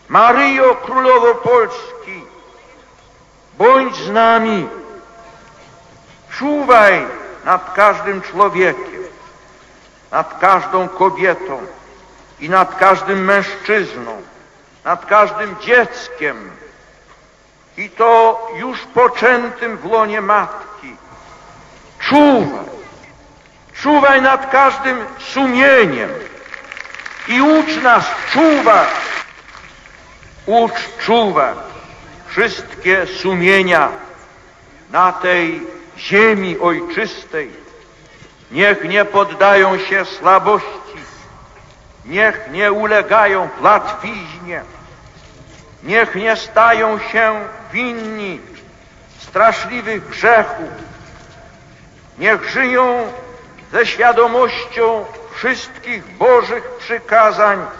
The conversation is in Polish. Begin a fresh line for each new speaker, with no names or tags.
Maryjo, Królowo Polski, bądź z nami. Czuwaj nad każdym człowiekiem, nad każdą kobietą i nad każdym mężczyzną, nad każdym dzieckiem, i to już poczętym w łonie matki. Czuwaj nad każdym sumieniem i ucz nas czuwać. Ucz czuwać wszystkie sumienia na tej ziemi ojczystej. Niech nie poddają się słabości, niech nie ulegają łatwiźnie, niech nie stają się winni straszliwych grzechów, niech żyją ze świadomością wszystkich Bożych przykazań